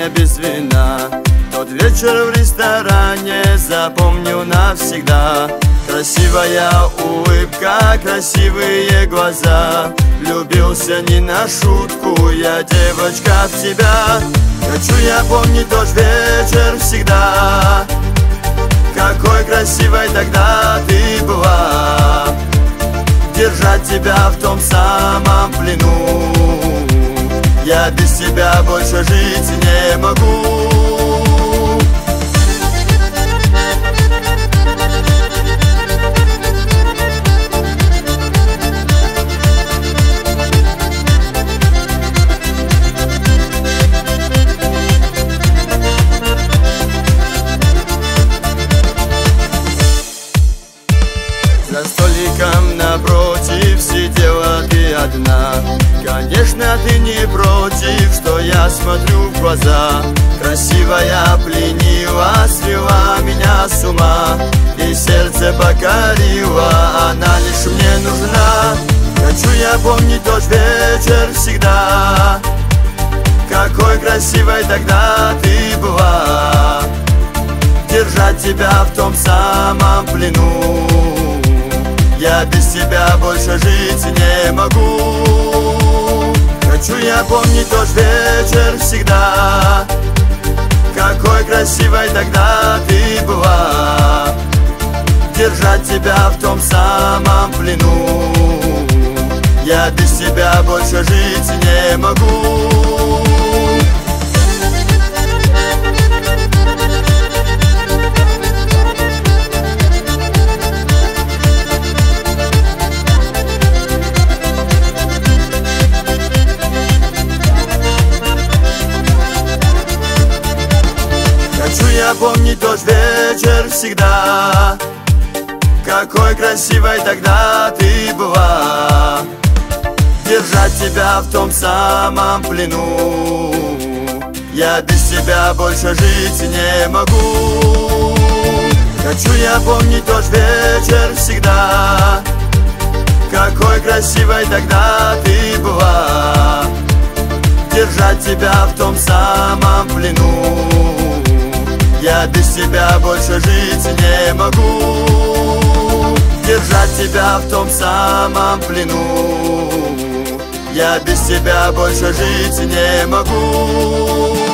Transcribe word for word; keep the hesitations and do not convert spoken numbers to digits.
мне без вина. Тот вечер в ресторане запомню навсегда. Красивая улыбка, красивые глаза. Влюбился не на шутку, я, девочка, в тебя. Хочу я помнить тот вечер всегда. Какой красивой тогда ты была. Держать тебя в том самом плену. Я без тебя больше жить не могу. За столиком напротив сидела ты одна. Конечно, ты не против, что я смотрю в глаза. Красивая пленила, свела меня с ума. И сердце покорила, она лишь мне нужна. Хочу я помнить тот вечер всегда. Какой красивой тогда ты была. Держать тебя в том самом плену. Я без тебя больше жить не могу. Хочу я помнить тот вечер всегда. Какой красивой тогда ты была. Держать тебя в том самом плену. Я без тебя больше жить не могу. Хочу я помнить тот вечер всегда. Какой красивой тогда ты была. Держать тебя в том самом плену. Я без тебя больше жить не могу. Хочу я помнить тот вечер всегда. Какой красивой тогда ты была. Держать тебя в том самом плену. Я без тебя больше жить не могу. Держать тебя в том самом плену. Я без тебя больше жить не могу.